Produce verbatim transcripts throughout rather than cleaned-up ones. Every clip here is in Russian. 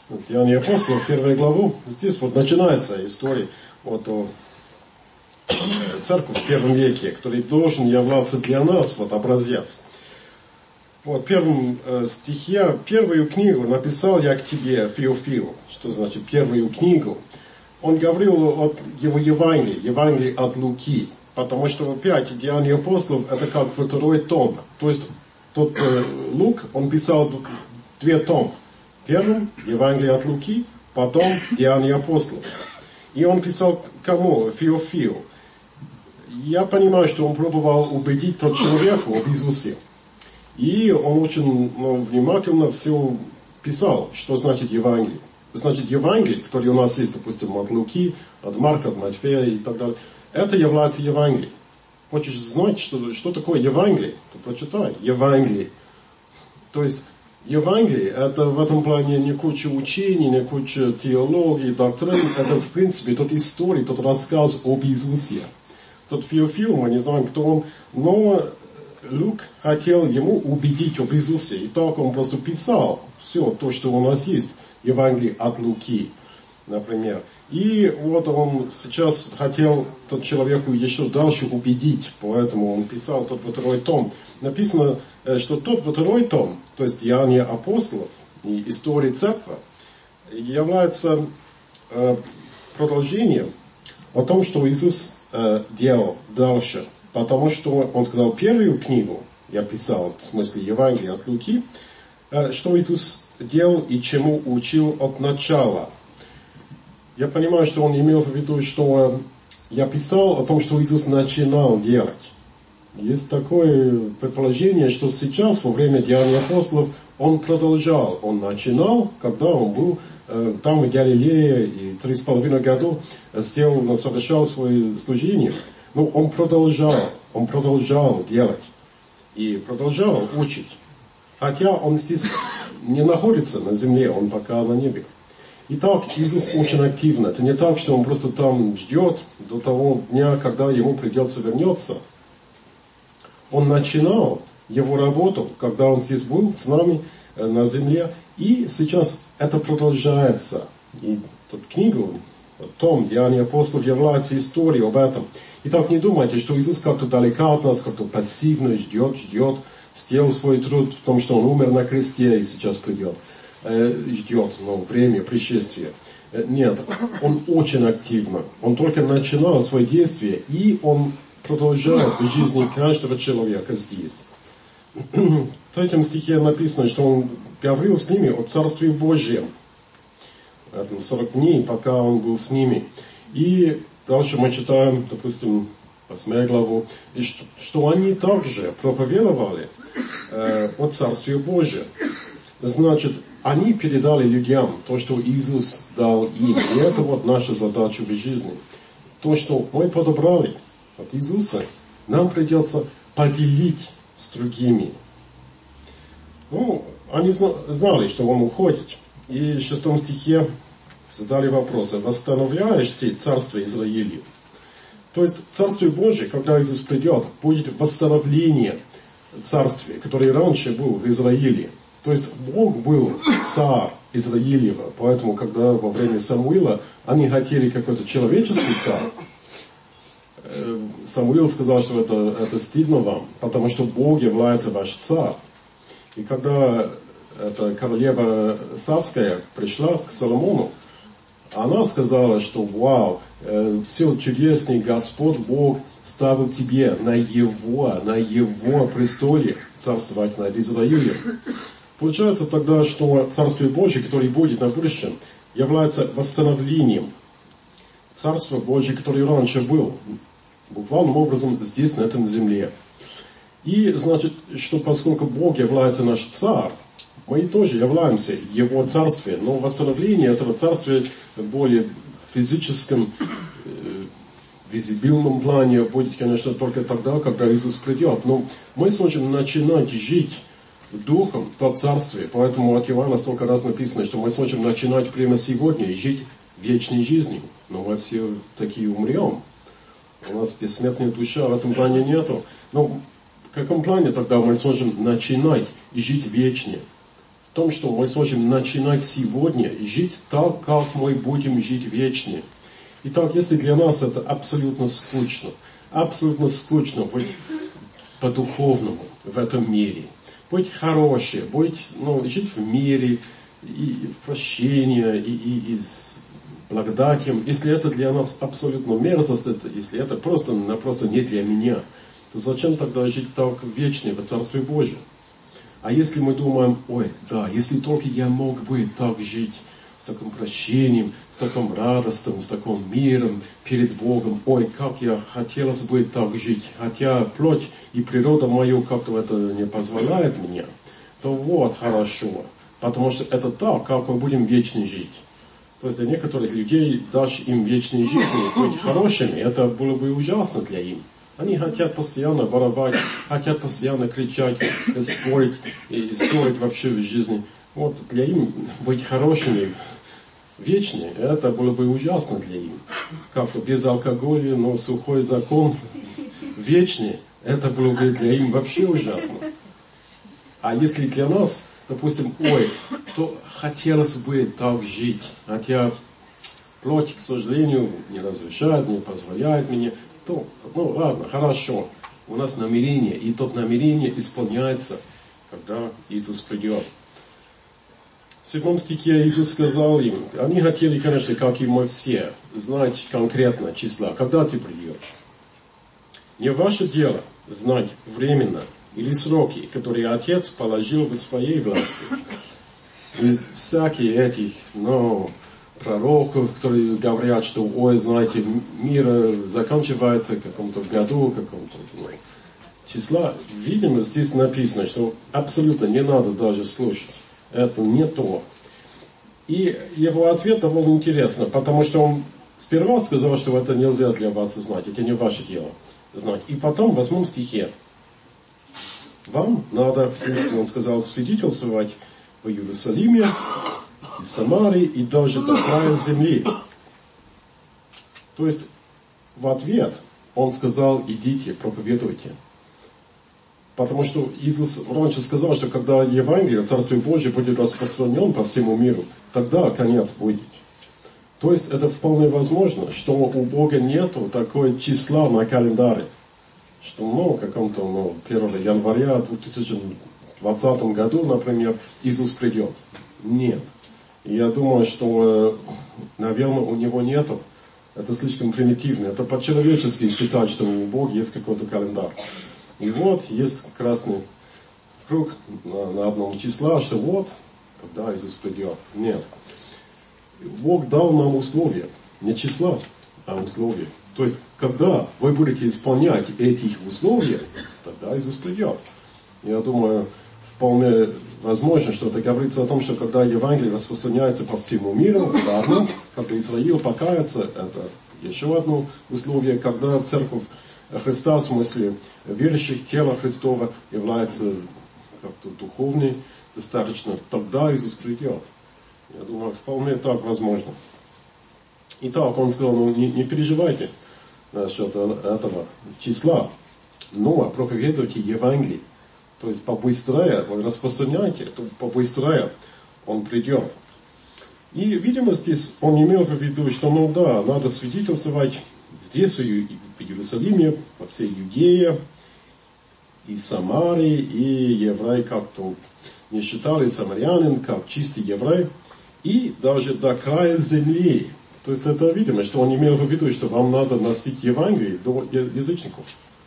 Деяния апостолов, первую главу. Здесь вот начинается история вот о церкви в первом веке, который должен являться для нас вот образец. Вот в первом э, стихе, первую книгу написал я к тебе, Феофил. Что значит первую книгу? Он говорил о его Евангелии, Евангелии от Луки. Потому что опять Деяния апостолов это как второй том. То есть тот э, Лук, он писал две тома. Первым Евангелие от Луки, потом Деяния апостолов. И он писал кому? Феофилу. Я понимаю, что он пробовал убедить тот человека об Иисусе. И он очень ну, внимательно все писал, что значит Евангелие. Значит, Евангелие, которое у нас есть, допустим, от Луки, от Марка, от Матфея и так далее, это является Евангелием. Хочешь знать, что, что такое Евангелие? То прочитай. Евангелие. То есть, Евангелие, это в этом плане не куча учений, не куча теологии, доктрин. Это, в принципе, тот история, тот рассказ об Иисусе. Тот Феофил, мы не знаем, кто он, но Лук хотел ему убедить об Иисусе. И так он просто писал все то, что у нас есть. Евангелие от Луки, например. И вот он сейчас хотел тот человеку еще дальше убедить, поэтому он писал тот второй том. Написано, что тот второй том, то есть Деяния апостолов и история церкви, является э, продолжением о том, что Иисус э, делал дальше. Потому что он сказал первую книгу, я писал, в смысле Евангелия от Луки, э, что Иисус делал и чему учил от начала. Я понимаю, что он имел в виду, что я писал о том, что Иисус начинал делать. Есть такое предположение, что сейчас, во время Деяний апостолов, он продолжал. Он начинал, когда он был э, там в Галилее, и три с половиной года сделал, совершал свое служение. Но он продолжал, он продолжал делать. И продолжал учить. Хотя он здесь не находится на земле, он пока на небе. Итак, Иисус очень активно. Это не так, что он просто там ждет до того дня, когда ему придется вернуться. Он начинал его работу, когда он здесь был с нами на земле. И сейчас это продолжается. И тут книгу, том Деяния апостолов является историей об этом. Итак, не думайте, что Иисус как-то далеко от нас, как-то пассивно ждет, ждет, сделал свой труд в том, что он умер на кресте и сейчас придет. Ждет, но время пришествия. Нет, он очень активно. Он только начинал свои действия, и он продолжает в жизни каждого человека здесь. В третьем стихе написано, что он говорил с ними о Царстве Божьем. Это сорок дней, пока он был с ними. И дальше мы читаем, допустим, восьмую главу, и что, что они также проповедовали э, о Царстве Божьем. Значит, они передали людям то, что Иисус дал им. И это вот наша задача в жизни. То, что мы подобрали от Иисуса, нам придется поделить с другими. Ну, они знали, что Он уходит. И в шестом стихе задали вопрос: восстановляешь ты Царство Израиля? То есть Царствие Божие, когда Иисус придет, будет восстановление Царствия, которое раньше было в Израиле. То есть Бог был царь Израилева, поэтому, когда во время Самуила они хотели какой-то человеческий царь, Самуил сказал, что это, это стыдно вам, потому что Бог является ваш царь. И когда эта королева Савская пришла к Соломону, она сказала, что вау, все чудесный Господь Бог ставил тебе на его, на его престоле царствовать над Израилем. Получается тогда, что Царствие Божие, которое будет на будущем, является восстановлением Царства Божие, которое раньше было, буквальным образом здесь, на этой земле. И значит, что поскольку Бог является наш царь, мы тоже являемся Его царствием, но восстановление этого царствия в более физическом, э, визибильном плане будет, конечно, только тогда, когда Иисус придет. Но мы сможем начинать жить Духом в то царствие. Поэтому от Иоанна столько раз написано, что мы сможем начинать прямо сегодня и жить вечной жизнью. Но мы все такие умрем. У нас бессмертная душа, в этом плане нету. Но в каком плане тогда мы сможем начинать и жить вечно? том, что мы сможем начинать сегодня жить так, как мы будем жить вечно. Итак, если для нас это абсолютно скучно, абсолютно скучно быть по-духовному в этом мире, быть хорошим, быть, ну, жить в мире, и в прощении, и, и, и с благодатью, если это для нас абсолютно мерзость, это, если это просто, просто не для меня, то зачем тогда жить так вечно в Царстве Божьем? А если мы думаем, ой, да, если только я мог бы так жить, с таким прощением, с таким радостным, с таким миром перед Богом, ой, как я хотелось бы так жить, хотя плоть и природа моя как-то это не позволяет мне, то вот хорошо, потому что это так, как мы будем вечно жить. То есть для некоторых людей дашь им вечной жизни, быть хорошими, это было бы ужасно для них. Они хотят постоянно воровать, хотят постоянно кричать, спорить и ссорить вообще в жизни. Вот для им быть хорошими, вечными, это было бы ужасно для них. Как-то без алкоголя, но сухой закон вечный, это было бы для них вообще ужасно. А если для нас, допустим, ой, то хотелось бы так жить, хотя плоть, к сожалению, не разрешает, не позволяет мне, то, ну ладно, хорошо, у нас намерение, и то намерение исполняется, когда Иисус придет. В седьмом стихе Иисус сказал им, они хотели, конечно, как и мы все, знать конкретно числа, когда ты придешь. Не ваше дело знать временно или сроки, которые Отец положил в своей власти. И всякие этих, ну, пророков, которые говорят, что, ой, знаете, мир заканчивается в каком-то году, каком-то, ну, числа. Видимо, здесь написано, что абсолютно не надо даже слушать. Это не то. И его ответ довольно интересно, потому что он сперва сказал, что это нельзя для вас знать, это не ваше дело знать. И потом в восьмом стихе вам надо, в принципе, он сказал, свидетельствовать в Иерусалиме, и Самарии, и даже до края земли. То есть, в ответ он сказал, идите, проповедуйте. Потому что Иисус раньше сказал, что когда Евангелие, Царствие Божие будет распространен по всему миру, тогда конец будет. То есть, это вполне возможно, что у Бога нету такого числа на календаре, что, ну, в каком-то, ну, первого января две тысячи двадцатом году, например, Иисус придет. Нет. Я думаю, что, наверное, у него нету. Это слишком примитивно. Это по-человечески считать, что у Бога есть какой-то календарь. И вот есть красный круг на, на одном числа, что вот, когда Иисус придет. Нет. Бог дал нам условия. Не числа, а условия. То есть, когда вы будете исполнять эти условия, тогда Иисус придет. Я думаю, вполне возможно, что это говорится о том, что когда Евангелие распространяется по всему миру, это одно, когда Израиль покается, это еще одно условие, когда церковь Христа, в смысле верующих, тело Христова является как-то духовной, достаточно, тогда Иисус придет. Я думаю, вполне так возможно. Итак, он сказал, ну не, не переживайте насчет этого числа, но проповедуйте Евангелие. То есть побыстрее вы распространяйте, то побыстрее он придет. И, видимо, здесь он имел в виду, что, ну да, надо свидетельствовать здесь, в Иерусалиме, во всей Иудее, и Самарии, и еврей как-то не считали самарянин, как чистый еврей, и даже до края земли. То есть это видимо, что он имел в виду, что вам надо носить Евангелие до язычников.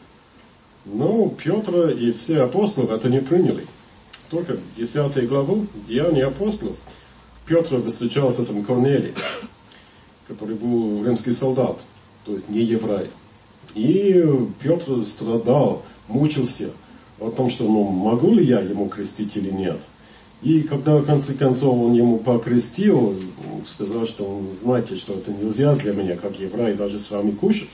Но Петр и все апостолы это не приняли. Только в десятой главу Деяния апостолов Петр встречался с этим Корнелием, который был римский солдат, то есть не еврей. И Петр страдал, мучился о том, что ну, могу ли я ему крестить или нет. И когда в конце концов он ему покрестил, сказал, что знаете, что это нельзя для меня, как еврей, даже с вами кушать.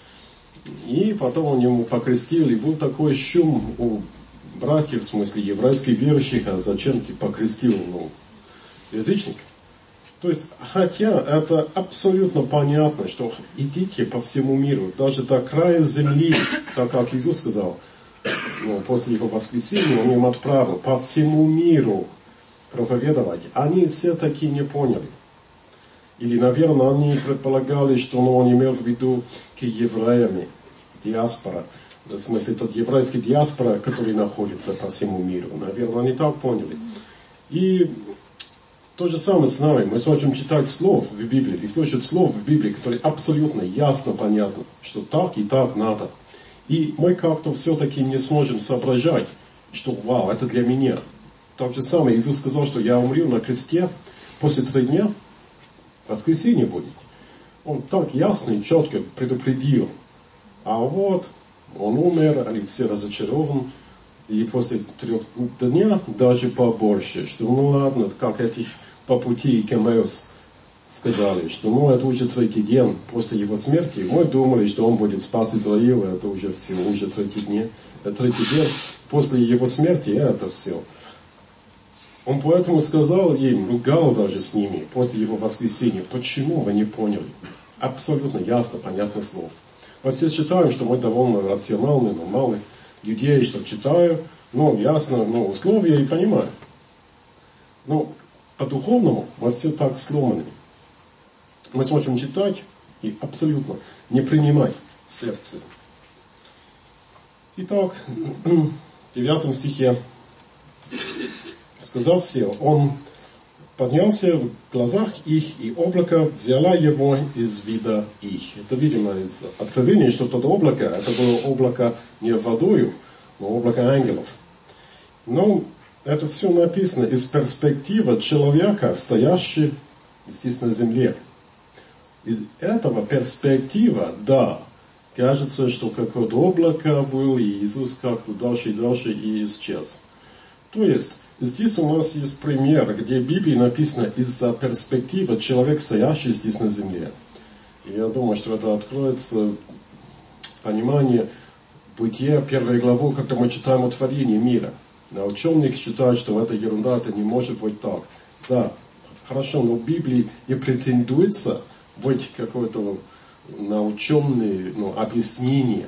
И потом он ему покрестил, и был такой шум у братьев, в смысле еврейских верующих, а зачем ты покрестил ну, язычник? То есть, хотя это абсолютно понятно, что идите по всему миру, даже до края земли, так как Иисус сказал, ну, после его воскресения он им отправил по всему миру, проповедовать, они все-таки не поняли. Или, наверное, они предполагали, что ну, он имел в виду к евреям, диаспора. В смысле, тот еврейский диаспора, который находится по всему миру. Наверное, они так поняли. И то же самое с нами. Мы сможем читать слов в Библии, и слышать слов в Библии, которые абсолютно ясно понятны, что так и так надо. И мы как-то все-таки не сможем соображать, что вау, это для меня. Так же самое Иисус сказал, что я умру на кресте, после трех дня воскресенье будет. Он так ясно и четко предупредил. А вот он умер, они все разочарованы. И после трех дня даже побольше, что ну ладно, как этих по пути к Эмеус сказали, что ну это уже третий день после его смерти. Мы думали, что он будет спас Израиль, это уже все, уже третий день. Третий день после его смерти, это все. Он поэтому сказал им, ругал даже с ними после его воскресения, почему вы не поняли? Абсолютно ясно, понятно слов. Мы все считаем, что мы довольно рациональны, нормальны. Людей, что читаю, ну, ясно, ну, условия и понимаю. Но по-духовному мы все так сломаны. Мы сможем читать и абсолютно не принимать сердце. Итак, в девятом стихе сказал все, он поднялся в глазах их, и облако взяло его из вида их. Это, видимо, из Откровения, что это облако, это было облако не водою, но облако ангелов. Но это все написано из перспективы человека, стоящего здесь на земле. Из этого перспектива, да, кажется, что какое-то облако было, и Иисус как-то дальше и дальше и исчез. То есть, здесь у нас есть пример, где в Библии написано из-за перспективы человек, стоящий здесь на земле. И я думаю, что это откроется понимание Бытия, первой главы, когда мы читаем о творении мира. А ученые считают, что это ерунда, это не может быть так. Да, хорошо, но в Библии не претендуется быть какое-то наученное ну, объяснение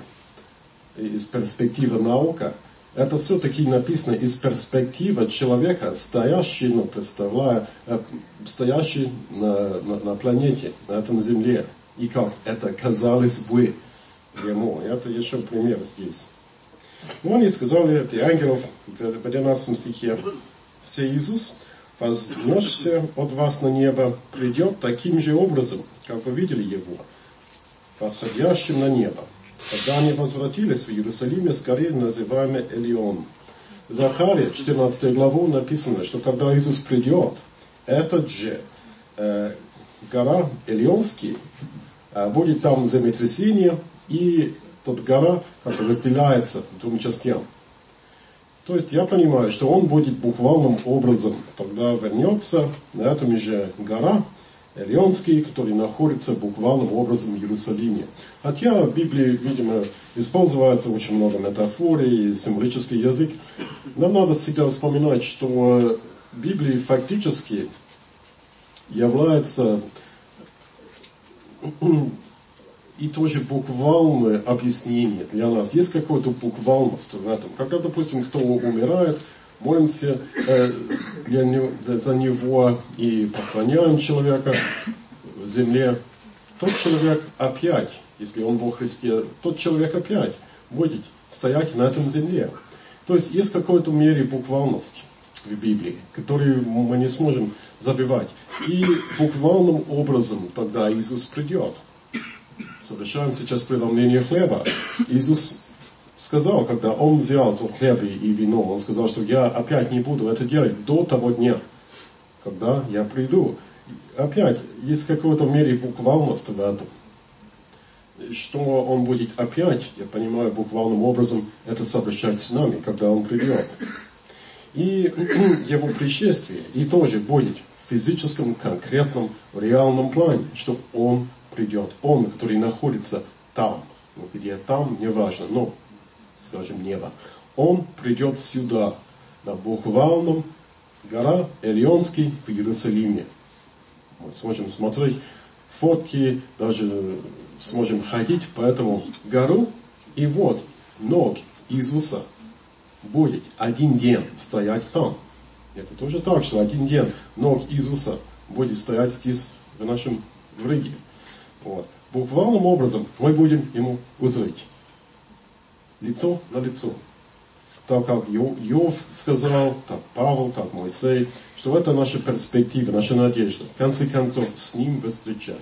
из перспективы наука. Это все-таки написано из перспективы человека, стоящий, ну, представляя, стоящий на, на, на планете, на этом земле. И как это казалось бы ему. Это еще пример здесь. Ну, они сказали, эти ангелов, в двенадцатом стихе, «Все Иисус, вознесся от вас на небо, придет таким же образом, как вы видели его, восходящим на небо». Когда они возвратились в Иерусалиме, скорее называемый Элион. В Захарии, четырнадцатой главу, написано, что когда Иисус придет, этот же э, гора Элионский, э, будет там землетрясение, и тот гора, которая разделяется двум частям. То есть я понимаю, что он будет буквальным образом, тогда вернется на этом же гора Элионский, который находится буквальным образом в Иерусалиме. Хотя в Библии, видимо, используется очень много метафор и символический язык. Нам надо всегда вспоминать, что Библия фактически является и тоже буквальное объяснение для нас. Есть какое-то буквальность в этом. Когда, допустим, кто умирает, молимся э, для него, за него и поклоняем человека в земле. Тот человек опять, если он во Христе, тот человек опять будет стоять на этом земле. То есть есть в какой-то мере буквальность в Библии, которую мы не сможем забивать. И буквальным образом тогда Иисус придет. Совершаем сейчас преломление хлеба. Иисус сказал, когда Он взял тот хлеб и вино, Он сказал, что я опять не буду это делать до того дня, когда я приду. Опять, есть в какой-то мере буквальность в этом. Что Он будет опять, я понимаю, буквальным образом это совершать с нами, когда Он придет. И Его пришествие, и тоже будет в физическом, конкретном, реальном плане, что Он придет. Он, который находится там, ну, где там, не важно, но, скажем, небо. Он придет сюда, на буквальном гора Элионский в Иерусалиме. Мы сможем смотреть фотки, даже сможем ходить по этому гору, и вот ног Иисуса будет один день стоять там. Это тоже так, что один день ног Иисуса будет стоять здесь, в нашем в Риге. Вот. Буквальным образом мы будем ему узреть. Лицо на лицо. Так как Иов сказал, так Павел, так Моисей, что это наша перспектива, наша надежда. В конце концов, с ним встречать.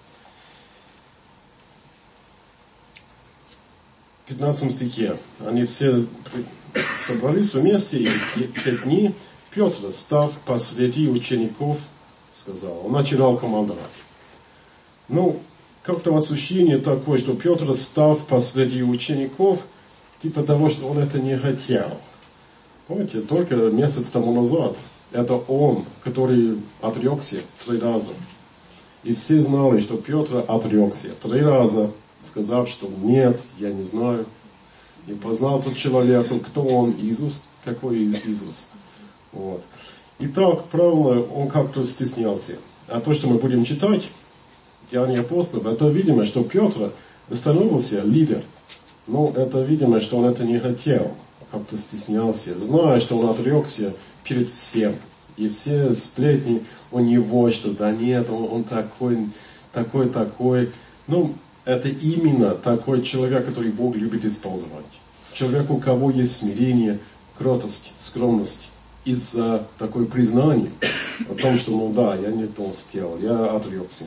В пятнадцатом стихе они все собрались вместе, и в те дни Петр, став посреди учеников, сказал, он начинал командовать. Ну, как-то ощущение такое, что Петр, став посреди учеников, типа того, что он это не хотел. Помните, только месяц тому назад, это он, который отрекся три раза. И все знали, что Петр отрекся три раза, сказав, что нет, я не знаю. Не познал тот человек, кто он, Иисус, какой Иисус. Вот. И так, правильно, он как-то стеснялся. А то, что мы будем читать, Деяния апостолов, это видимо, что Петр становился лидер. Но это видимо, что он это не хотел, как-то стеснялся, зная, что он отрекся перед всем. И все сплетни у него, что да нет, он, он такой, такой, такой. Ну, это именно такой человек, который Бог любит использовать. Человек, у кого есть смирение, кротость, скромность. Из-за такой признания о том, что, ну да, я не то сделал, я отрекся.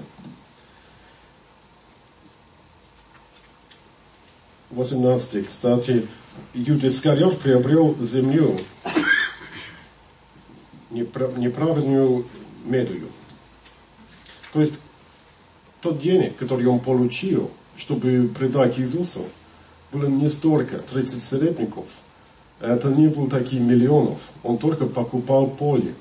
восемнадцатый, кстати, Иуда Искариот приобрел землю, неправедную медую. То есть, тот денег, который он получил, чтобы предать Иисусу, было не столько тридцать серебряников. Это не было таких миллионов. Он только покупал поле.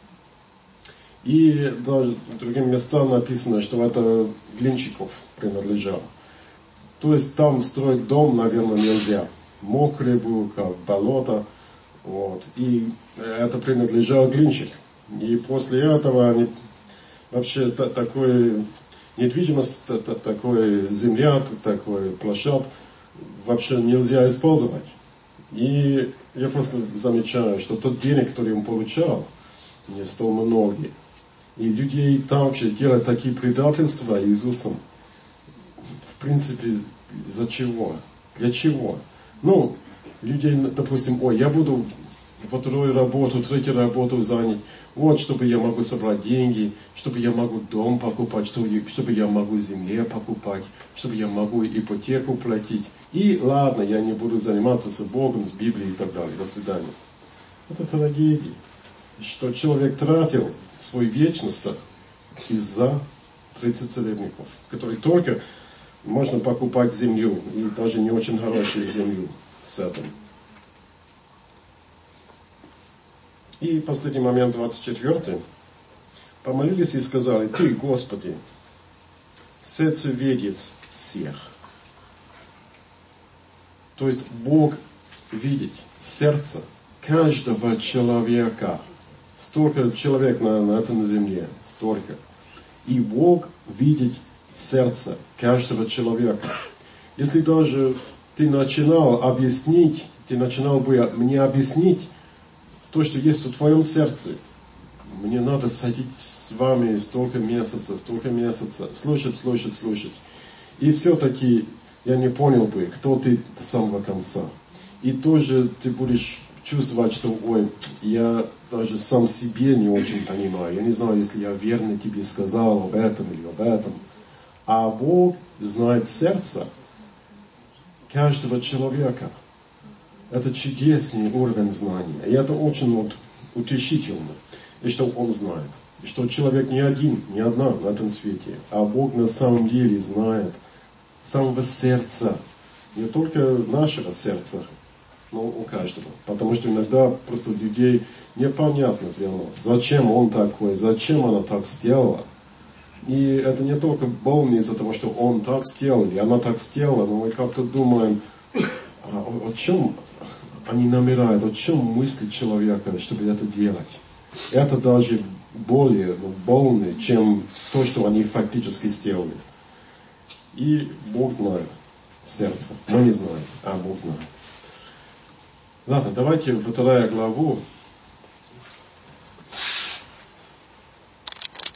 И даже в других местах написано, что это Глинщиков принадлежало. То есть там строить дом, наверное, нельзя. Мокрый был, как болото. Вот. И это принадлежал Глинщик. И после этого они вообще та, такой недвижимость, та, та, такой земля, такой площадь вообще нельзя использовать. И я просто замечаю, что тот денег, который он получал, не столь многие. И людей также делают такие предательства Иисусом. В принципе, за чего? Для чего? Ну, людей, допустим, ой, я буду вторую работу, третью работу занять, вот, чтобы я могу собрать деньги, чтобы я могу дом покупать, чтобы, чтобы я могу земле покупать, чтобы я могу ипотеку платить. И ладно, я не буду заниматься с Богом, с Библией и так далее. До свидания. Это трагедия. Что человек тратил свою вечность из-за тридцати серебряников, которые только можно покупать землю, и даже не очень хорошую землю с этим. И последний момент, двадцать четвёртый. Помолились и сказали, Ты, Господи, сердцеведец всех. То есть Бог видит сердце каждого человека. Столько человек на, на этом земле, столько. И Бог видит сердце каждого человека. Если даже ты начинал объяснить, ты начинал бы мне объяснить то, что есть в твоем сердце, мне надо садить с вами столько месяцев, столько месяцев, слушать, слушать, слушать. И все-таки я не понял бы, кто ты до самого конца. И тоже ты будешь чувствовать, что, ой, я даже сам себе не очень понимаю. Я не знаю, если я верно тебе сказал об этом или об этом. А Бог знает сердце каждого человека. Это чудесный уровень знания. И это очень вот утешительно. И что Он знает. И что человек не один, не одна на этом свете. А Бог на самом деле знает самого сердца. Не только нашего сердца, но у каждого. Потому что иногда просто людей непонятно для нас. Зачем он такой, зачем она так сделала. И это не только больно из-за того, что он так сделал, или она так сделала, но мы как-то думаем, а о, о чем они намеряют, о чем мысли человека, чтобы это делать. Это даже более ну, больно, чем то, что они фактически сделали. И Бог знает сердце. Мы не знаем, а Бог знает. Ладно, давайте во вторую главу